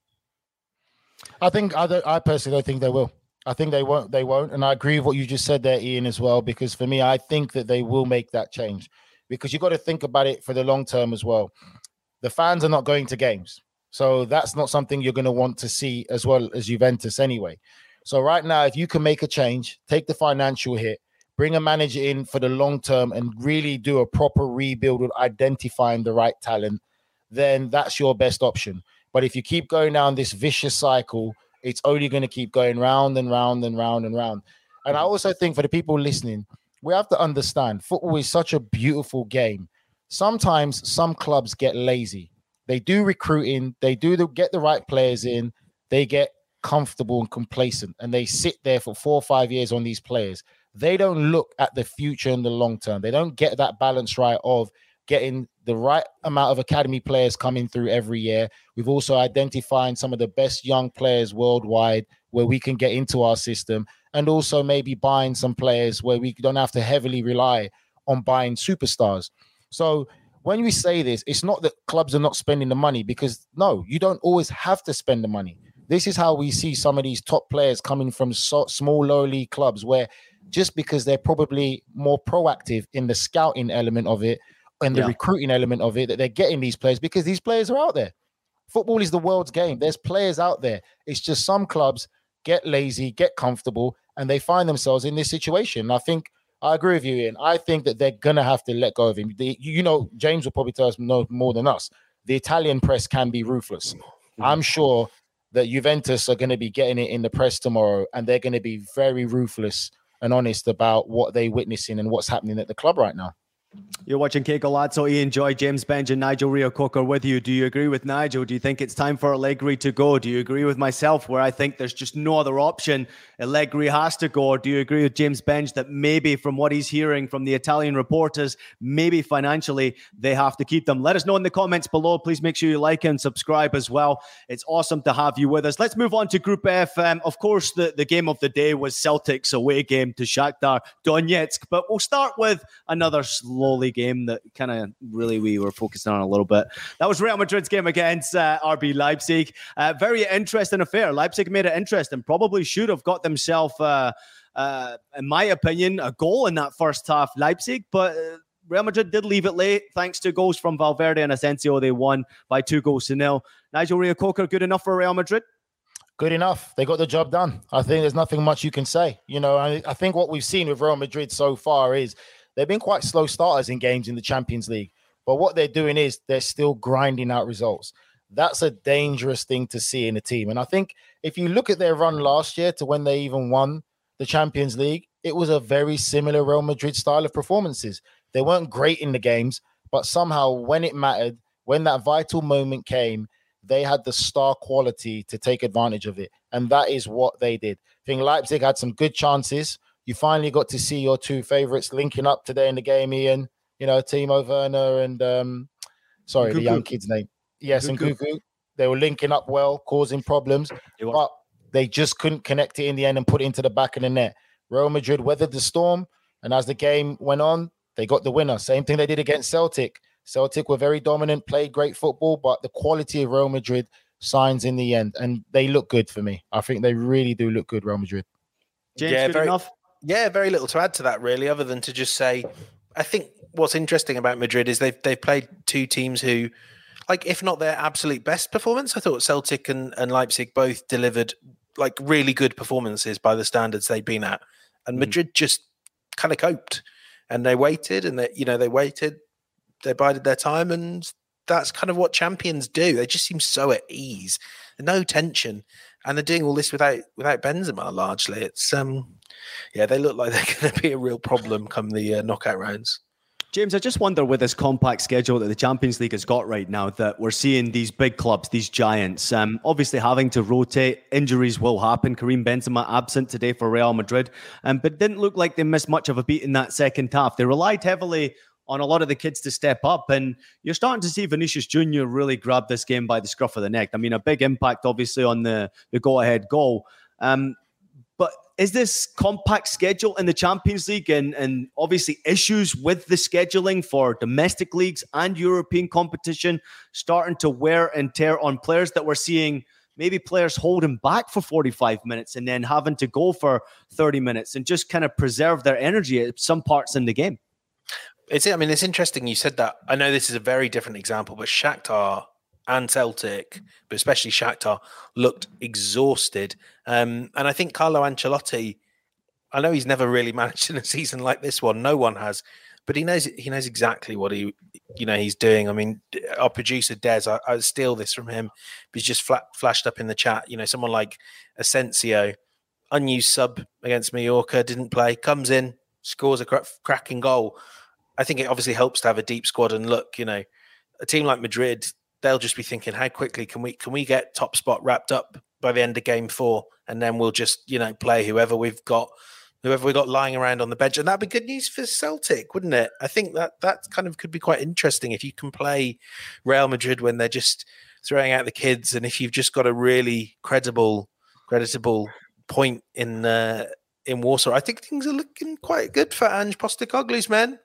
I think I, don't, I personally don't think they will. I think they won't. They won't. And I agree with what you just said there, Ian, as well. Because for me, I think that they will make that change. Because you've got to think about it for the long term as well. The fans are not going to games. So that's not something you're going to want to see as well as Juventus anyway. So right now, if you can make a change, take the financial hit, bring a manager in for the long term and really do a proper rebuild with identifying the right talent, then that's your best option. But if you keep going down this vicious cycle, it's only going to keep going round and round and round and round. And I also think for the people listening, we have to understand football is such a beautiful game. Sometimes some clubs get lazy. They do recruiting, they do the, get the right players in, they get comfortable and complacent, and they sit there for four or five years on these players. They don't look at the future and the long term. They don't get that balance right of getting the right amount of academy players coming through every year. We've also identified some of the best young players worldwide where we can get into our system, and also maybe buying some players where we don't have to heavily rely on buying superstars. So when we say this, it's not that clubs are not spending the money, because no, you don't always have to spend the money. This is how we see some of these top players coming from so, small, low league clubs, where just because they're probably more proactive in the scouting element of it and the yeah. recruiting element of it, that they're getting these players because these players are out there. Football is the world's game. There's players out there. It's just some clubs get lazy, get comfortable, and they find themselves in this situation. And I think I agree with you, Ian. I think that they're going to have to let go of him. The, you know, James will probably tell us no more than us. The Italian press can be ruthless. Mm-hmm. I'm sure that Juventus are going to be getting it in the press tomorrow, and they're going to be very ruthless and honest about what they're witnessing and what's happening at the club right now. You're watching Que Golazo, Ian Joy, James Benge, and Nigel Reo-Coker with you. Do you agree with Nigel? Do you think it's time for Allegri to go? Do you agree with myself, where I think there's just no other option? Allegri has to go. Or do you agree with James Benge that maybe from what he's hearing from the Italian reporters, maybe financially they have to keep them? Let us know in the comments below. Please make sure you like and subscribe as well. It's awesome to have you with us. Let's move on to Group F. Um, of course, the, the game of the day was Celtic's away game to Shakhtar Donetsk, but we'll start with another slow Lowly game that kind of really we were focusing on a little bit. That was Real Madrid's game against uh, R B Leipzig. Uh, very interesting affair. Leipzig made it interesting. Probably should have got themselves, uh, uh, in my opinion, a goal in that first half, Leipzig, but uh, Real Madrid did leave it late. Thanks to goals from Valverde and Asensio, they won by two goals to nil. Nigel Reo-Coker, good enough for Real Madrid? Good enough. They got the job done. I think there's nothing much you can say. You know, I, I think what we've seen with Real Madrid so far is they've been quite slow starters in games in the Champions League. But what they're doing is they're still grinding out results. That's a dangerous thing to see in a team. And I think if you look at their run last year to when they even won the Champions League, it was a very similar Real Madrid style of performances. They weren't great in the games, but somehow when it mattered, when that vital moment came, they had the star quality to take advantage of it. And that is what they did. I think Leipzig had some good chances. You finally got to see your two favorites linking up today in the game, Ian. You know, Timo Werner and, um, sorry, Nkunku. The young kid's name. Yes, and Nkunku. They were linking up well, causing problems, but they just couldn't connect it in the end and put it into the back of the net. Real Madrid weathered the storm, and as the game went on, they got the winner. Same thing they did against Celtic. Celtic were very dominant, played great football, but the quality of Real Madrid signs in the end, and they look good for me. I think they really do look good, Real Madrid. James, yeah, good very, enough? Yeah, very little to add to that, really, other than to just say, I think what's interesting about Madrid is they've, they've played two teams who, like, if not their absolute best performance, I thought Celtic and, and Leipzig both delivered, like, really good performances by the standards they'd been at. And Madrid mm. just kind of coped. And they waited, and they, you know, they waited, they bided their time, and that's kind of what champions do. They just seem so at ease, no tension, and they're doing all this without without Benzema largely. It's um, yeah, they look like they're going to be a real problem come the uh, knockout rounds. James, I just wonder with this compact schedule that the Champions League has got right now, that we're seeing these big clubs, these giants, um, obviously having to rotate. Injuries will happen. Karim Benzema absent today for Real Madrid, um, but didn't look like they missed much of a beat in that second half. They relied heavily on a lot of the kids to step up, and you're starting to see Vinicius Junior really grab this game by the scruff of the neck. I mean, a big impact, obviously, on the, the go-ahead goal. Um, but is this compact schedule in the Champions League and, and obviously issues with the scheduling for domestic leagues and European competition starting to wear and tear on players that we're seeing maybe players holding back for forty-five minutes and then having to go for thirty minutes and just kind of preserve their energy at some parts in the game? It's, I mean, it's interesting you said that. I know this is a very different example, but Shakhtar and Celtic, but especially Shakhtar, looked exhausted. Um, and I think Carlo Ancelotti, I know he's never really managed in a season like this one. No one has, but he knows he knows exactly what he, you know, he's doing. I mean, our producer Des, I, I steal this from him. He's just flat, flashed up in the chat. You know, someone like Asensio, unused sub against Mallorca, didn't play, comes in, scores a cra- cracking goal. I think it obviously helps to have a deep squad. And look, you know, a team like Madrid, they'll just be thinking, how quickly can we can we get top spot wrapped up by the end of game four, and then we'll just, you know, play whoever we've got, whoever we got lying around on the bench, and that'd be good news for Celtic, wouldn't it? I think that that kind of could be quite interesting if you can play Real Madrid when they're just throwing out the kids, and if you've just got a really credible, creditable point in uh, in Warsaw. I think things are looking quite good for Ange Postecoglou's men.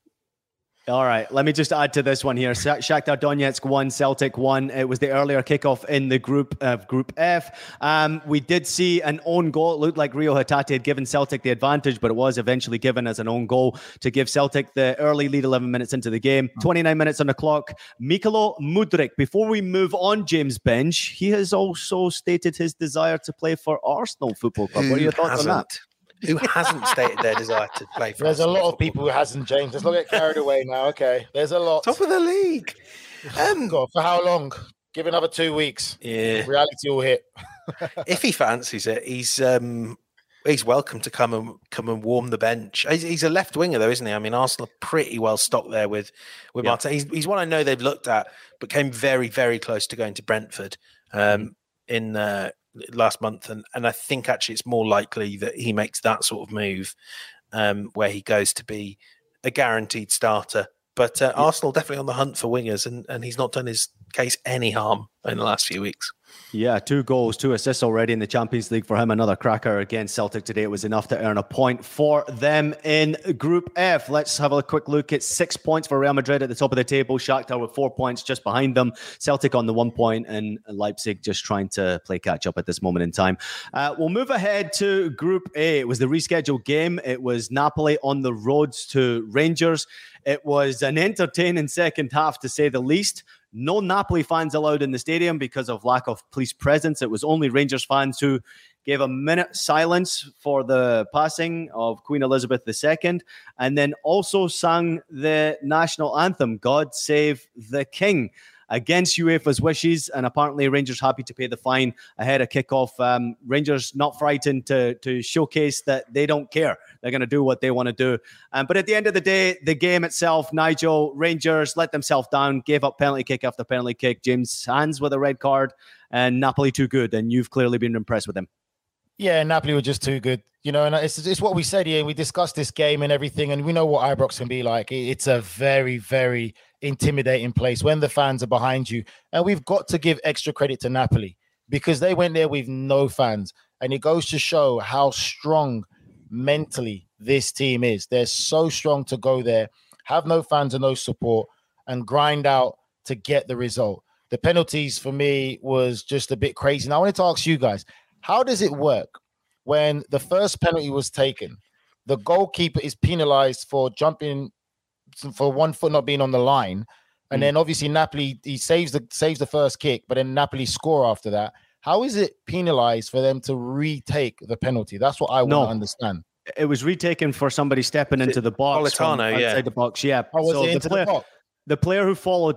All right, let me just add to this one here. Shakhtar Donetsk won, Celtic won. It was the earlier kickoff in the group of uh, Group F. Um, we did see an own goal. It looked like Rio Hatate had given Celtic the advantage, but it was eventually given as an own goal to give Celtic the early lead eleven minutes into the game. twenty-nine minutes on the clock. Mykolo Mudryk. Before we move on, James Benge, he has also stated his desire to play for Arsenal Football Club. What are your thoughts hasn't? on that? Who hasn't stated their desire to play for There's a lot football. of people who hasn't, James. Let's not get carried away now. Okay, there's a lot. Top of the league. Um, God, for how long? Give another two weeks. Yeah, reality will hit. If he fancies it, he's um, he's welcome to come and come and warm the bench. He's, he's a left winger, though, isn't he? I mean, Arsenal are pretty well stocked there with with yeah. Martin. He's, he's one I know they've looked at, but came very, very close to going to Brentford um, in. Uh, last month, and, and I think actually it's more likely that he makes that sort of move um, where he goes to be a guaranteed starter. But uh, yeah. Arsenal definitely on the hunt for wingers, and, and he's not done his case any harm in the last few weeks. Yeah, two goals, two assists already in the Champions League for him. Another cracker against Celtic today. It was enough to earn a point for them in Group F. Let's have a quick look at six points for Real Madrid at the top of the table. Shakhtar with four points just behind them. Celtic on the one point, and Leipzig just trying to play catch up at this moment in time. Uh, we'll move ahead to Group A. It was the rescheduled game. It was Napoli on the roads to Rangers. It was an entertaining second half, to say the least. No Napoli fans allowed in the stadium because of lack of police presence. It was only Rangers fans who gave a minute silence for the passing of Queen Elizabeth the Second, and then also sang the national anthem, God Save the King, against UEFA's wishes, and apparently Rangers happy to pay the fine ahead of kickoff. Um, Rangers not frightened to to showcase that they don't care. They're going to do what they want to do. Um, but at the end of the day, the game itself, Nigel, Rangers let themselves down, gave up penalty kick after penalty kick. James Hands with a red card, and Napoli too good, and you've clearly been impressed with them. Yeah, Napoli were just too good. You know, and it's, it's what we said here. We discussed this game and everything, and we know what Ibrox can be like. It's a very, very intimidating place when the fans are behind you. And we've got to give extra credit to Napoli because they went there with no fans. And it goes to show how strong mentally this team is. They're so strong to go there, have no fans and no support, and grind out to get the result. The penalties for me was just a bit crazy. Now, I wanted to ask you guys, how does it work when the first penalty was taken? The goalkeeper is penalized for jumping, for one foot not being on the line. And mm. then obviously Napoli, he saves the saves the first kick, but then Napoli score after that. How is it penalized for them to retake the penalty? That's what I want no. to understand. It was retaken for somebody stepping into the box. Politano, yeah. Outside the box, yeah. Oh, was so it into the player, the box? The player who followed up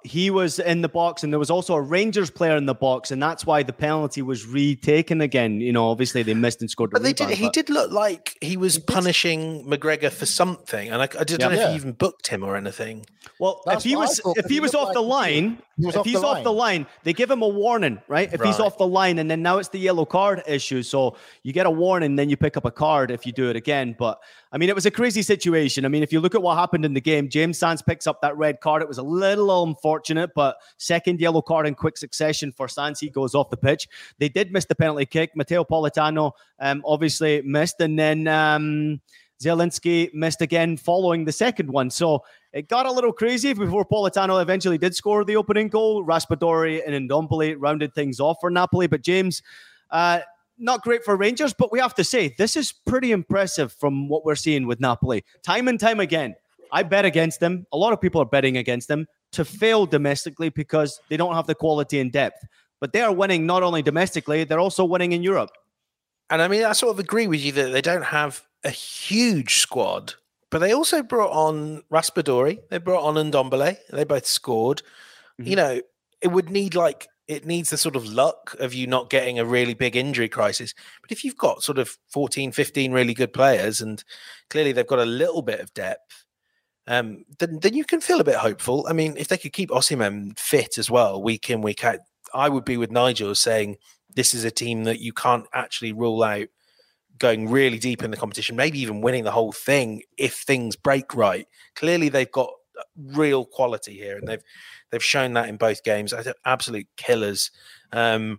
he was in the box, and there was also a Rangers player in the box, and that's why the penalty was retaken again. You know, obviously they missed and scored. The but they rebound, did. He but... did look like he was he punishing McGregor for something, and I, I don't yeah, know if yeah. he even booked him or anything. Well, that's if he was if he, he was off like the line, if off he's the off line. the line, they give him a warning, right? If right. he's off the line, and then now it's the yellow card issue. So you get a warning, then you pick up a card if you do it again. But I mean, it was a crazy situation. I mean, if you look at what happened in the game, James Sands picks up that red card. It was a little unfortunate, but second yellow card in quick succession for Sands. He goes off the pitch. They did miss the penalty kick. Matteo Politano um, obviously missed, and then um, Zielinski missed again following the second one. So it got a little crazy before Politano eventually did score the opening goal. Raspadori and Ndombele rounded things off for Napoli. But James, uh, not great for Rangers, but we have to say, this is pretty impressive from what we're seeing with Napoli. Time and time again, I bet against them. A lot of people are betting against them to fail domestically because they don't have the quality and depth. But they are winning not only domestically, they're also winning in Europe. And I mean, I sort of agree with you that they don't have a huge squad, but they also brought on Raspadori. They brought on Ndombele. They both scored. Mm-hmm. You know, it would need like, it needs the sort of luck of you not getting a really big injury crisis. But if you've got sort of fourteen, fifteen really good players, and clearly they've got a little bit of depth, um, then, then you can feel a bit hopeful. I mean, if they could keep Osimhen fit as well, week in, week out, I would be with Nigel saying this is a team that you can't actually rule out going really deep in the competition, maybe even winning the whole thing if things break right. Clearly, they've got real quality here, and they've they've shown that in both games. I think absolute killers. Um,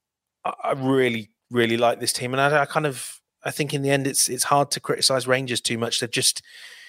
I, I really, really like this team, and I, I kind of I think in the end it's it's hard to criticize Rangers too much. They've just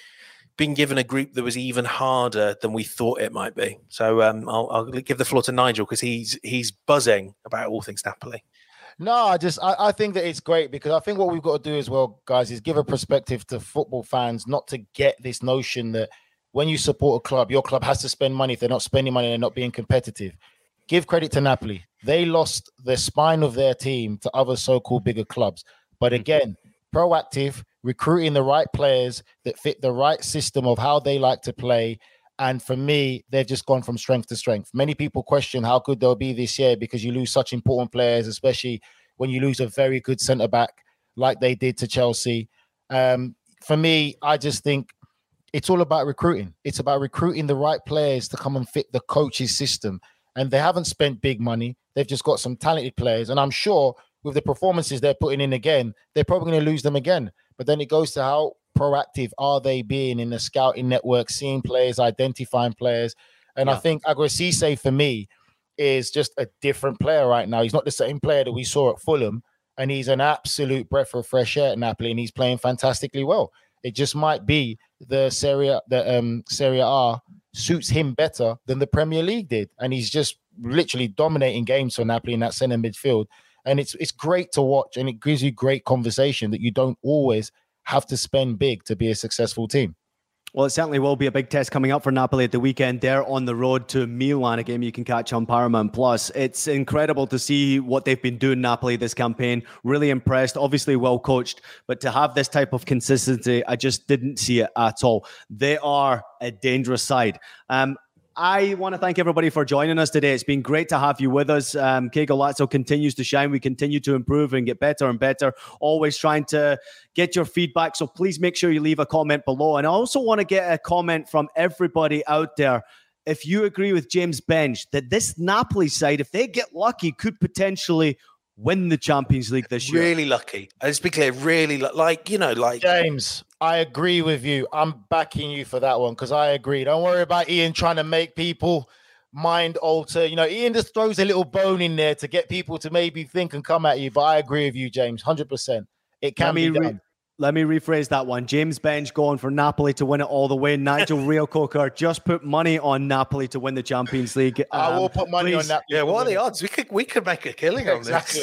been given a group that was even harder than we thought it might be. So um, I'll, I'll give the floor to Nigel because he's he's buzzing about all things Napoli. No, I just I, I think that it's great because I think what we've got to do as well, guys, is give a perspective to football fans, not to get this notion that when you support a club, your club has to spend money. If they're not spending money, they're not being competitive. Give credit to Napoli. They lost the spine of their team to other so-called bigger clubs. But again, proactive, recruiting the right players that fit the right system of how they like to play. And for me, they've just gone from strength to strength. Many people question how good they'll be this year because you lose such important players, especially when you lose a very good centre-back like they did to Chelsea. Um, for me, I just think it's all about recruiting. It's about recruiting the right players to come and fit the coach's system. And they haven't spent big money. They've just got some talented players. And I'm sure with the performances they're putting in again, they're probably going to lose them again. But then it goes to how proactive are they being in the scouting network, seeing players, identifying players. And yeah. I think Aguirre Cisse, for me, is just a different player right now. He's not the same player that we saw at Fulham. And he's an absolute breath of fresh air at Napoli. And he's playing fantastically well. It just might be the Serie, the um, Serie A suits him better than the Premier League did. And he's just literally dominating games for Napoli in that centre midfield. And it's it's great to watch, and it gives you great conversation that you don't always have to spend big to be a successful team. Well, it certainly will be a big test coming up for Napoli at the weekend. They're on the road to Milan, a game you can catch on Paramount Plus. It's incredible to see what they've been doing, Napoli, this campaign. Really impressed, obviously well coached, but to have this type of consistency, I just didn't see it at all. They are a dangerous side. Um, I want to thank everybody for joining us today. It's been great to have you with us. Um, Que Golazo continues to shine. We continue to improve and get better and better. Always trying to get your feedback. So please make sure you leave a comment below. And I also want to get a comment from everybody out there. If you agree with James Benge that this Napoli side, if they get lucky, could potentially win the Champions League this year. Really lucky. Let's be clear, really like, you know, like James, I agree with you. I'm backing you for that one because I agree. Don't worry about Ian trying to make people mind alter. You know, Ian just throws a little bone in there to get people to maybe think and come at you. But I agree with you, James, one hundred percent. It can be done. Re- Let me rephrase that one. James Benge going for Napoli to win it all the way. Nigel Reo-Coker just put money on Napoli to win the Champions League. Um, I will put money please. on that. Yeah, what are the odds? We could we could make a killing on exactly. this.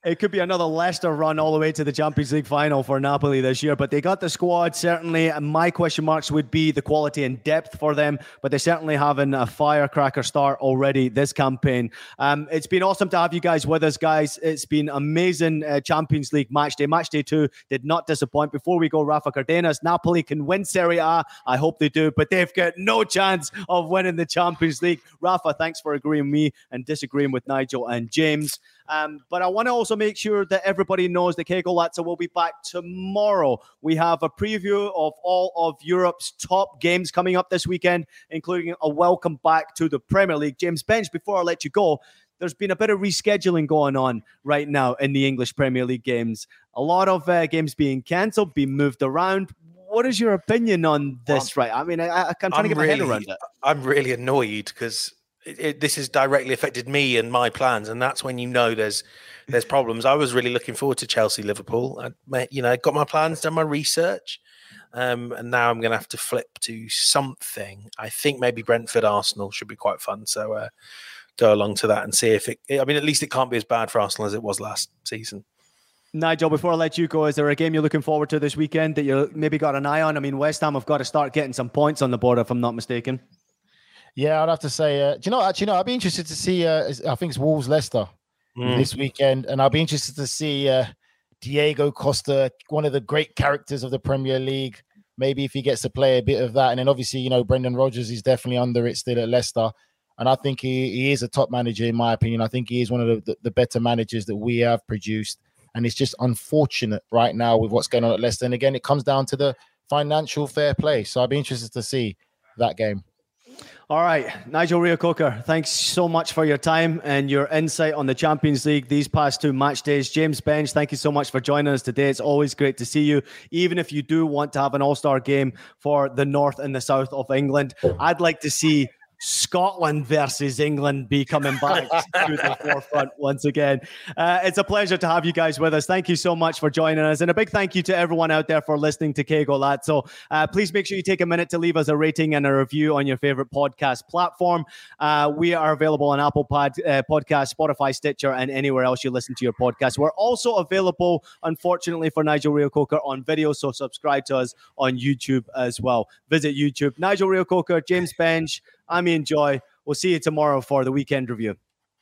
It could be another Leicester run all the way to the Champions League final for Napoli this year, but they got the squad, certainly. My question marks would be the quality and depth for them, but they certainly having a firecracker start already this campaign. Um, it's been awesome to have you guys with us, guys. It's been amazing uh, Champions League match day. Match day two did not disappoint. Before we go, Rafa Cardenas, Napoli can win Serie A. I hope they do, but they've got no chance of winning the Champions League. Rafa, thanks for agreeing with me and disagreeing with Nigel and James. Um, but I want to also make sure that everybody knows that Que Golazo will be back tomorrow. We have a preview of all of Europe's top games coming up this weekend, including a welcome back to the Premier League. James Benge, before I let you go, there's been a bit of rescheduling going on right now in the English Premier League games. A lot of uh, games being cancelled, being moved around. What is your opinion on this, well, right? I mean, I, I can't try to get really, my head around it. I'm really annoyed because It, it, this has directly affected me and my plans, and that's when you know there's there's problems. I was really looking forward to Chelsea Liverpool. I, you know, got my plans, done my research, um, and now I'm going to have to flip to something. I think maybe Brentford Arsenal should be quite fun. So uh, go along to that and see if it. I mean, at least it can't be as bad for Arsenal as it was last season. Nigel, before I let you go, is there a game you're looking forward to this weekend that you maybe got an eye on? I mean, West Ham have got to start getting some points on the board, if I'm not mistaken. Yeah, I'd have to say, uh, do you know, actually, no, I'd be interested to see, uh, I think it's Wolves-Leicester mm. this weekend, and I'll be interested to see uh, Diego Costa, one of the great characters of the Premier League, maybe if he gets to play a bit of that. And then obviously, you know, Brendan Rodgers is definitely under it still at Leicester, and I think he, he is a top manager, in my opinion. I think he is one of the, the, the better managers that we have produced, and it's just unfortunate right now with what's going on at Leicester. And again, it comes down to the financial fair play, so I'd be interested to see that game. All right, Nigel Reo-Coker, thanks so much for your time and your insight on the Champions League these past two match days. James Benge, thank you so much for joining us today. It's always great to see you. Even if you do want to have an all-star game for the north and the south of England, I'd like to see Scotland versus England be coming back to the forefront once again. Uh, it's a pleasure to have you guys with us. Thank you so much for joining us. And a big thank you to everyone out there for listening to Que Golazo. Uh, please make sure you take a minute to leave us a rating and a review on your favorite podcast platform. Uh, we are available on Apple Pod, uh, Podcast, Spotify, Stitcher, and anywhere else you listen to your podcast. We're also available, unfortunately, for Nigel Reo-Coker on video, so subscribe to us on YouTube as well. Visit YouTube. Nigel Reo-Coker, James Benge, I'm Ian Joy. We'll see you tomorrow for the weekend review.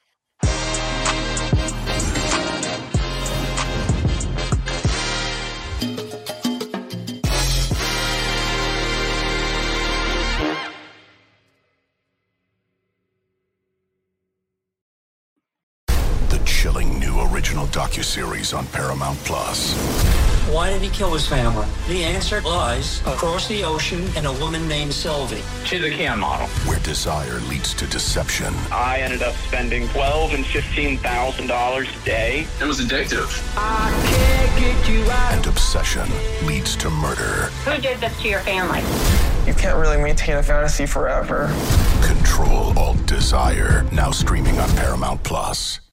The chilling new original docuseries on Paramount Plus. Why did he kill his family? The answer lies across the ocean in a woman named Sylvie. She's a Keon model. Where desire leads to deception. I ended up spending twelve and fifteen thousand dollars a day. It was addictive. I can't get you out. And obsession leads to murder. Who did this to your family? You can't really maintain a fantasy forever. Control Alt Desire. Now streaming on Paramount Plus.